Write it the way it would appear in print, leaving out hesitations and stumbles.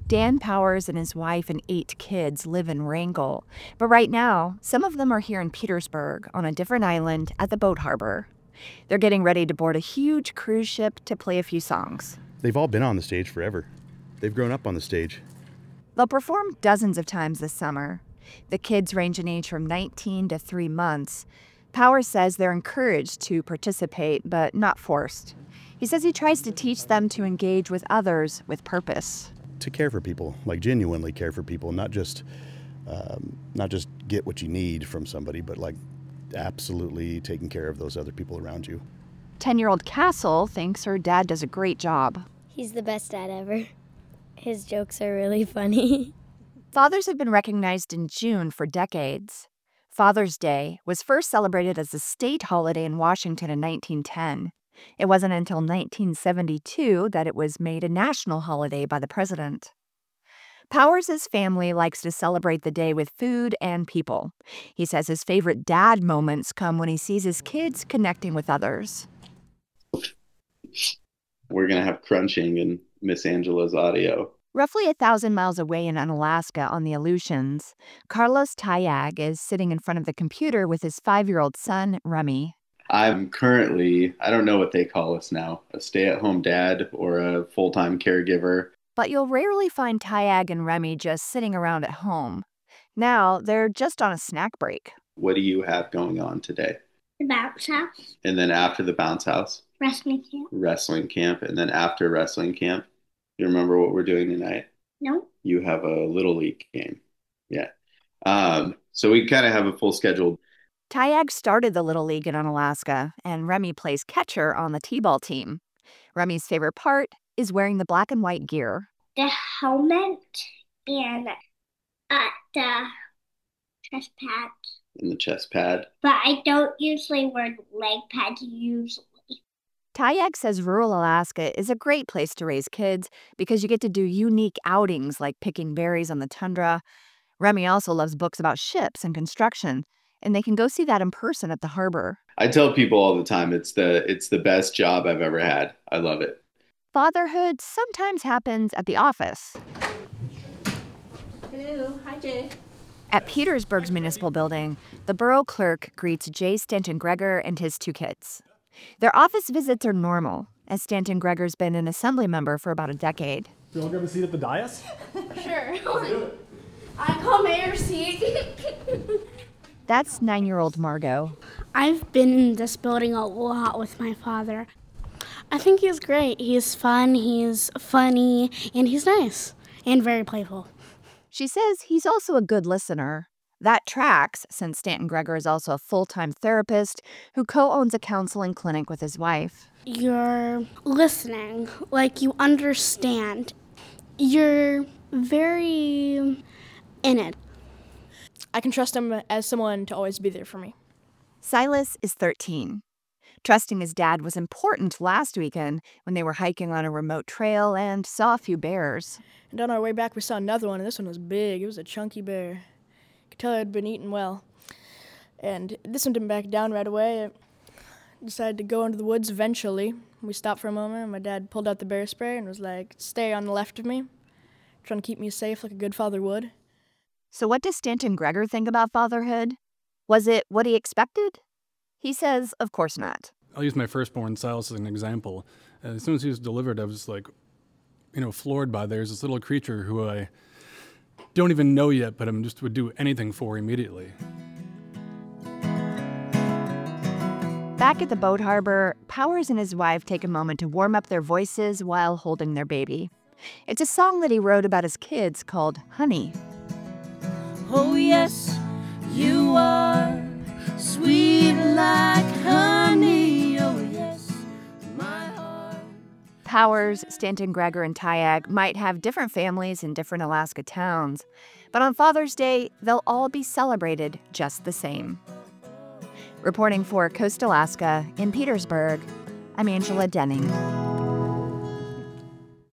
Dan Powers and his wife and 8 kids live in Wrangell, but right now, some of them are here in Petersburg on a different island at the boat harbor. They're getting ready to board a huge cruise ship to play a few songs. They've all been on the stage forever. They've grown up on the stage. They'll perform dozens of times this summer. The kids range in age from 19 to 3 months. Powers says they're encouraged to participate, but not forced. He says he tries to teach them to engage with others with purpose. To care for people, like genuinely care for people, not just get what you need from somebody, but like absolutely taking care of those other people around you. 10-year-old Castle thinks her dad does a great job. He's the best dad ever. His jokes are really funny. Fathers have been recognized in June for decades. Father's Day was first celebrated as a state holiday in Washington in 1910. It wasn't until 1972 that it was made a national holiday by the president. Powers' family likes to celebrate the day with food and people. He says his favorite dad moments come when he sees his kids connecting with others. We're going to have crunching in Miss Angela's audio. Roughly 1,000 miles away in Unalaska on the Aleutians, Carlos Tayag is sitting in front of the computer with his 5-year-old son, Remy. I'm currently, I don't know what they call us now, a stay-at-home dad or a full-time caregiver. But you'll rarely find Tayag and Remy just sitting around at home. Now, they're just on a snack break. What do you have going on today? The bounce house. And then after the bounce house? Wrestling camp. Wrestling camp. And then after wrestling camp? You remember what we're doing tonight? No. You have a Little League game. Yeah. So we kind of have a full schedule. Tayag started the Little League in Unalaska, and Remy plays catcher on the T-ball team. Remy's favorite part is wearing the black and white gear. The helmet and the chest pads. And the chest pad. But I don't usually wear leg pads usually. Tayag says rural Alaska is a great place to raise kids because you get to do unique outings like picking berries on the tundra. Remy also loves books about ships and construction, and they can go see that in person at the harbor. I tell people all the time it's the best job I've ever had. I love it. Fatherhood sometimes happens at the office. Hello. Hi, Jay. At Petersburg's municipal building, the borough clerk greets Jay Stanton Gregor and his 2 kids. Their office visits are normal, as Stanton Gregor's been an assembly member for about a decade. You want to grab a seat at the dais? Sure. I call mayor seat. That's 9-year-old Margot. I've been in this building a lot with my father. I think he's great. He's fun, he's funny, and he's nice and very playful. She says he's also a good listener. That tracks, since Stanton Gregor is also a full-time therapist who co-owns a counseling clinic with his wife. You're listening, like you understand. You're very in it. I can trust him as someone to always be there for me. Silas is 13. Trusting his dad was important last weekend when they were hiking on a remote trail and saw a few bears. And on our way back, we saw another one, and this one was big. It was a chunky bear. Could tell it had been eaten well. And this one didn't back down right away. I decided to go into the woods eventually. We stopped for a moment, and my dad pulled out the bear spray and was like, stay on the left of me, trying to keep me safe like a good father would. So what does Stanton Gregor think about fatherhood? Was it what he expected? He says, of course not. I'll use my firstborn, Silas, as an example. As soon as he was delivered, I was like, floored by there's this little creature who I don't even know yet, but I just would do anything for immediately. Back at the boat harbor, Powers and his wife take a moment to warm up their voices while holding their baby. It's a song that he wrote about his kids called Honey. Oh yes, you are sweet like honey, oh yes, my heart. Powers, Stanton Gregor, and Tayag might have different families in different Alaska towns, but on Father's Day, they'll all be celebrated just the same. Reporting for Coast Alaska in Petersburg, I'm Angela Denning.